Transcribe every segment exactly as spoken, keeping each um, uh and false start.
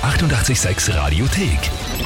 achtundachtzig Komma sechs Radiothek.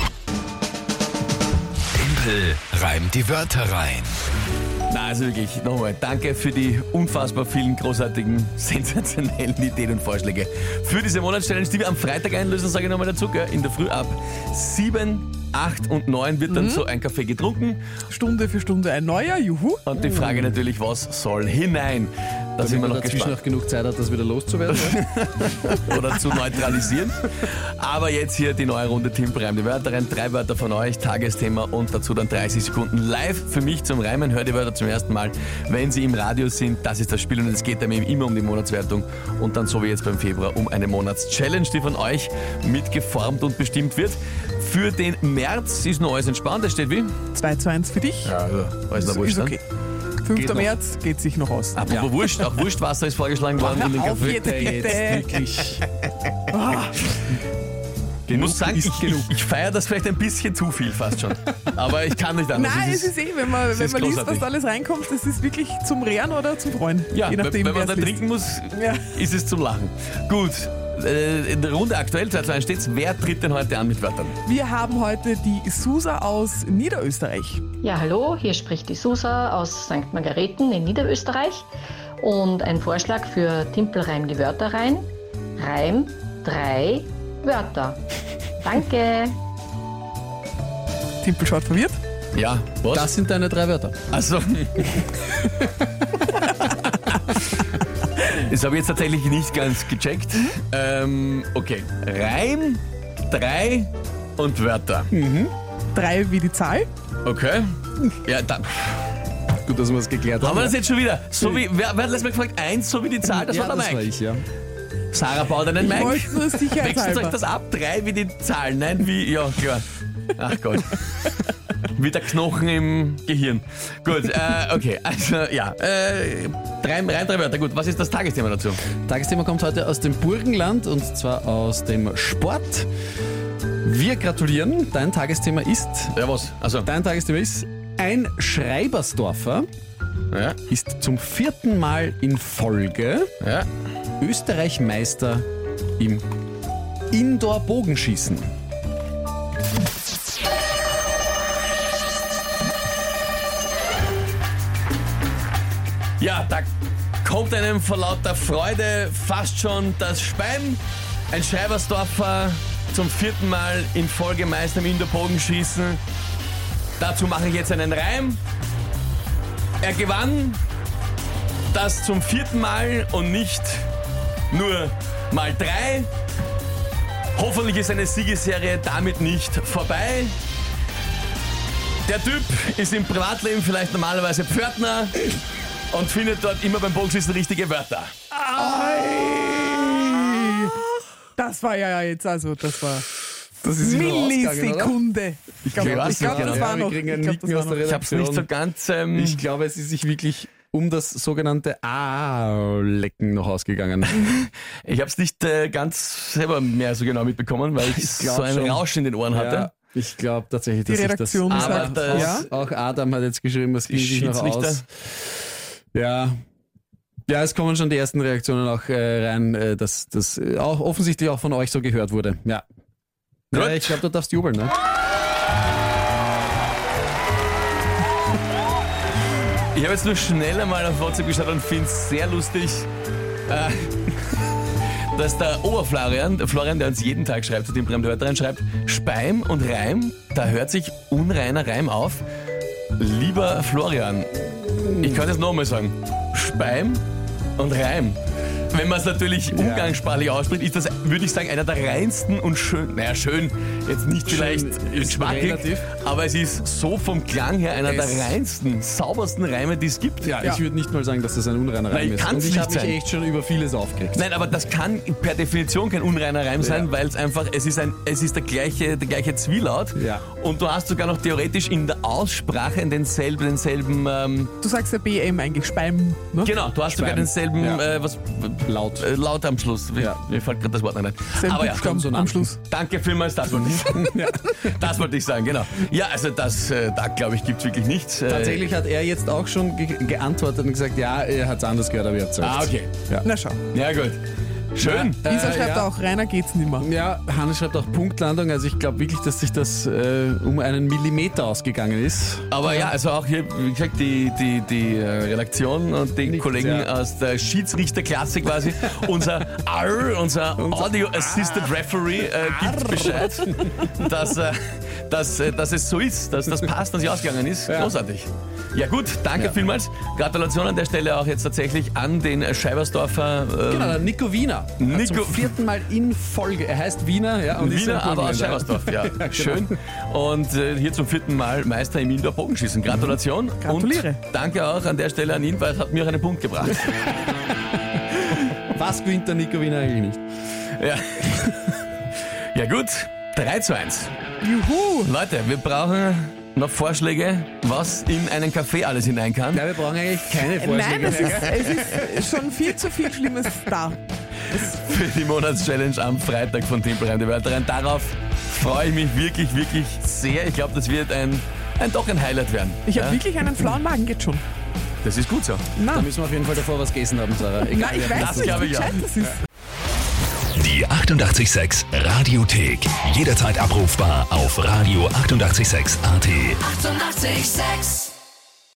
Tempel reimt die Wörter rein. Na, also wirklich, nochmal, danke für die unfassbar vielen großartigen, sensationellen Ideen und Vorschläge. Für diese Monatschallenge, die wir am Freitag einlösen, sage ich nochmal dazu, gell? In der Früh ab sieben, acht und neun wird dann mhm. so ein Kaffee getrunken. Stunde für Stunde ein neuer, juhu. Und die Frage natürlich, was soll hinein? Da sind wir noch dazwischen gespannt. noch genug Zeit hat, das wieder loszuwerden. Oder zu neutralisieren. Aber jetzt hier die neue Runde Tempel reimt die Wörter rein. Drei Wörter von euch, Tagesthema und dazu dann dreißig Sekunden live für mich zum Reimen. Hört die Wörter zum ersten Mal, wenn sie im Radio sind. Das ist das Spiel und es geht dann eben immer um die Monatswertung und dann so wie jetzt beim Februar um eine Monatschallenge, die von euch mitgeformt und bestimmt wird. Für den März ist noch alles entspannt. Es steht wie? zwei zu eins für dich. Ja, also, alles noch wurscht. Ist okay. fünfter März geht sich noch aus. Aber ja. wurscht, auch Wurstwasser ist vorgeschlagen worden in den Auf Kaffee. jetzt, bitte. Wirklich. Ich muss sagen, ich, ich, ich feiere das vielleicht ein bisschen zu viel fast schon. Aber ich kann nicht anders. Nein, es es ist eh, wenn man, wenn man liest, was da alles reinkommt, das ist wirklich zum Rehren oder zum Freuen. Ja, je nachdem, wenn man wer dann es trinken muss, ja. ist es zum Lachen. Gut, äh, in der Runde aktuell zwei zu eins steht's. Wer tritt denn heute an mit Wörtern? Wir haben heute die Susa aus Niederösterreich. Ja, hallo, hier spricht die Susa aus Sankt Margareten in Niederösterreich. Und ein Vorschlag für Tempel reimt die Wörter rein. Reim drei Wörter. Danke. Timpel schaut verwirrt. Ja, was? Das sind deine drei Wörter. Also. Das habe ich jetzt tatsächlich nicht ganz gecheckt. Mhm. Ähm, okay. Reim, drei und Wörter. Mhm. Drei wie die Zahl. Okay. Ja, dann. Gut, dass wir es geklärt haben. Haben wir das jetzt schon wieder? So wie, wer, wer hat letztes Mal gefragt? Eins, so wie die Zahl, das ja, war der das Mike. war ich, ja. Sarah baut einen Mike. Ich wollte nur Wechselt sicherheitshalber. euch das ab? Drei wie die Zahl, nein wie, ja klar. Ach Gott. Wie der Knochen im Gehirn. Gut, äh, okay, also ja, äh, drei, rein drei Wörter. Gut, was ist das Tagesthema dazu? Tagesthema kommt heute aus dem Burgenland und zwar aus dem Sport. Wir gratulieren. Dein Tagesthema ist... Ja, was? Also, Dein Tagesthema ist, ein Schreibersdorfer ja, ist zum vierten Mal in Folge ja. Österreich-Meister im Indoor-Bogenschießen. Ja, da kommt einem vor lauter Freude fast schon das Spein. Ein Schreibersdorfer zum vierten Mal in Folge Meister im Indoor-Bogenschießen. Dazu mache ich jetzt einen Reim. Er gewann das zum vierten Mal und nicht nur mal drei. Hoffentlich ist eine Siegesserie damit nicht vorbei. Der Typ ist im Privatleben vielleicht normalerweise Pförtner und findet dort immer beim Bogenschießen richtige Wörter. Das war ja jetzt, also das war Das ist Millisekunde. Ich glaube, weiß ich glaub, nicht das genau. war noch. Wir kriegen ein Ich, glaub, Nicken das aus war der noch. Ich hab's nicht so ganz... Ähm, Ich glaube, es ist sich wirklich um das sogenannte A-Lecken noch ausgegangen. ich hab's nicht äh, ganz selber mehr so genau mitbekommen, weil ich, Ich glaub so ein schon. Rauschen in den Ohren hatte. Ja, ich glaube tatsächlich, Die dass Redaktion ich das... sagt, Aber das- ja? Auch Adam hat jetzt geschrieben, es ging Die sich noch Schiedsrichter. aus. Ja. Ja, es kommen schon die ersten Reaktionen auch äh, rein, äh, dass das äh, auch offensichtlich auch von euch so gehört wurde. Ja. Gut. Ja, ich glaube, du darfst jubeln, ne? Ich habe jetzt nur schnell einmal auf WhatsApp geschaut und finde es sehr lustig, äh, dass der Oberflorian, der Florian, der uns jeden Tag schreibt, zu dem Bremen Wörter rein schreibt, Speim und Reim, da hört sich unreiner Reim auf. Lieber Florian, ich kann es nochmal sagen, Speim und Reim. Wenn man es natürlich umgangssprachlich ausspricht, ist das, würde ich sagen, einer der reinsten und schön, naja, schön, jetzt nicht vielleicht ist schmackig, relativ. aber es ist so vom Klang her einer Es- der reinsten, saubersten Reime, die es gibt. Ja, Ja. ich würde nicht mal sagen, dass das ein unreiner Nein, Reim ist. kann's Und ich nicht habe mich sein. echt schon über vieles aufgeregt. Nein, aber das kann per Definition kein unreiner Reim sein, Ja. weil es einfach, es ist ein, es ist der gleiche, der gleiche Zwielaut. Ja. Und du hast sogar noch theoretisch in der Aussprache in denselben, denselben, ähm, Du sagst ja B M eigentlich, Speim. Ne? genau, du hast sogar Speim. denselben, Ja. äh, was, Laut. äh, laut am Schluss. Ja. Mir fällt gerade das Wort nicht ein. Selben Aber ja, Buchstaben am Schluss. danke vielmals, das wollte ich sagen. Das wollte ich sagen, genau. Ja, also das, äh, da glaube ich, gibt es wirklich nichts. Äh, Tatsächlich hat er jetzt auch schon ge geantwortet und gesagt, ja, er hat es anders gehört, aber ihr habt es Ah, okay. Ja. Na schau. Ja, gut. Schön. Ja, Isa äh, schreibt ja. auch, Rainer geht's nimmer. Ja, Hannes schreibt auch Punktlandung. Also ich glaube wirklich, dass sich das äh, um einen Millimeter ausgegangen ist. Aber ja, also auch hier, wie gesagt, die, die, die äh, Redaktion und die Nichts, Kollegen ja. aus der Schiedsrichterklasse quasi, unser R, unser Audio Assisted Referee, äh, gibt Bescheid, dass, äh, dass, äh, dass es so ist, dass das passt, dass sie ausgegangen ist. Ja. Großartig. Ja gut, danke Ja. vielmals. Gratulation an der Stelle auch jetzt tatsächlich an den Scheibersdorfer äh, Genau, der Nico Wiener. Nico- Zum vierten Mal in Folge. Er heißt Wiener, ja. Und ist Wiener, ein aber aus Burgenländer. Scheibersdorf. Ja, schön. Und äh, hier zum vierten Mal Meister im Indoor-Bogenschießen. Gratulation. Gratuliere. Und danke auch an der Stelle an ihn, weil es hat mir auch einen Punkt gebracht. Was gewinnt der Nico Wiener eigentlich nicht? Ja, ja gut, drei zu eins. Juhu! Leute, wir brauchen noch Vorschläge, was in einen Kaffee alles hinein kann. Ja, wir brauchen eigentlich keine Nein, Vorschläge. es ist, es ist schon viel zu viel Schlimmes da. Für die Monatschallenge am Freitag von Timpelreim die Wörter rein. Darauf freue ich mich wirklich, wirklich sehr. Ich glaube, das wird ein, ein doch ein Highlight werden. Ich habe Ja, wirklich einen flauen Magen, geht schon. das ist gut so. Da Na, müssen wir auf jeden Fall davor was gegessen haben, Sarah. Egal, na ich wer weiß das nicht, glaube wie ich auch. gescheit das ist. Die achtundachtzig Komma sechs Radiothek. Jederzeit abrufbar auf radio achtundachtzig Komma sechs Punkt a t. Eighty-eight point six